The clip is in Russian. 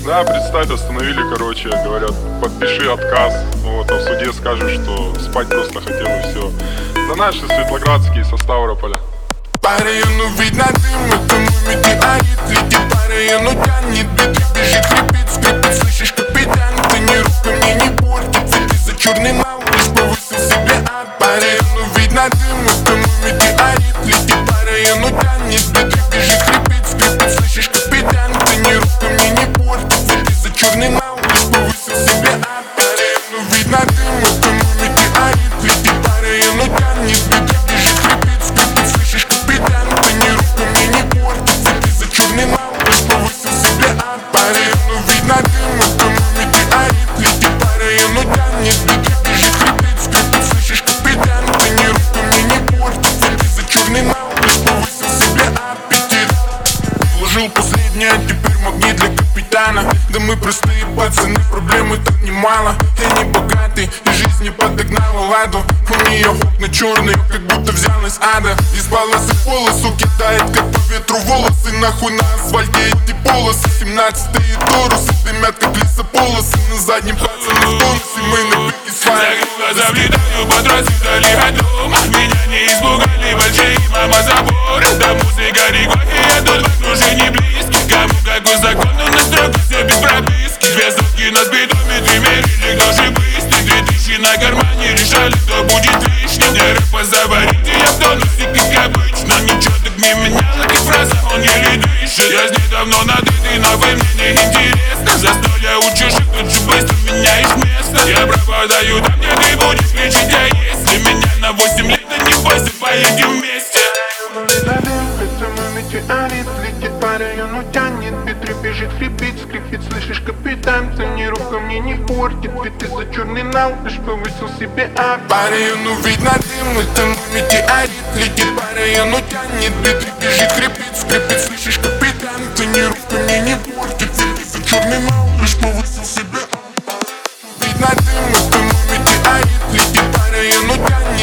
Да, представь, остановили, короче, говорят, подпиши отказ. Вот, а в суде скажешь, что спать просто хотел и все. Да наши светлоградские со Ставрополя. Парень, ну видно дым, это мой метеорит. Летит парень, ну тянет, бедро бежит, хрипит, скрипит. Слышишь, капитан, ты ни рука мне не портит. Ведь за черный малыш повысил себе ад. Парень, ну видно дым, это мой метеорит. Летит парень, ну тянет, бедро бежит, хрипит, скрипит. Слышишь, капитан, ты ни рука мне не портит. Ведь за черный малыш повысил себе ад. Парень, ну видно дым, это мой метеорит. Летит парень, ну тянет, бедро бежит, хрипит, скрипит. Слышишь, капитан, ты ни рука мне не портит. Ведь за черный малыш повысил себе ад. Парень, ну видно дым, это мой метеорит. Летит парень, ну тянет, бедро бежит, хрипит, скрипит. Слышишь, капитан, ты ни рука мне не портит. Ведь за черный малыш повысил себе аппетит. Вложил последнее, теперь магнит для капитана. Да мы простые пацаны, проблемы так немало. Я не богатый, и жизнь не подогнала ладу. У нее окна черные, как будто взял из ада. Из полосы в полосу кидает, как по ветру волосы. Нахуй на асфальте эти полосы. 17-е торусы дымят, как лесополосы. На заднем пацаны в тонусе, мы на пике с вами. Закрыл глаза, влетаю под рассветали дом. Меня не испугали большие мама заборы. Да музыка рекой, я тут в окружении близких. Кому какой закон, но на строго все без прописки. Две сутки на спидометре мерили, кто же быстрый. 2000 на кармане, решали, кто будет лишним. Не рэпа заварите, я в тонусе, как обычно. Ничего так не меняло, как фраза, он еле дышит. Я здесь давно надытый, но вы мне не интересно. Застолья у чужих, тут же быстро меняешь место. Я пропадаю там, где ты будешь лечить, а если меня на 8 лет, да не бойся, поедем вместе. Это мой метеорит, летит парень, он тянет, бедро бежит, хрипит, скрипит. Слышишь, капитан, ты ни рука мне не портит. Ведь ты за черный налыш повысил себе ап. Парень, ну видно дым, это мой метеорит. Летит парень, он тянет, бедро бежит, хрипит, скрипит. Слышишь, капитан, ты ни рука мне не портит. Ведь ты за черный налыш повысил себе ап. Видно дым, это мой метеорит. Летит парень, он тянет.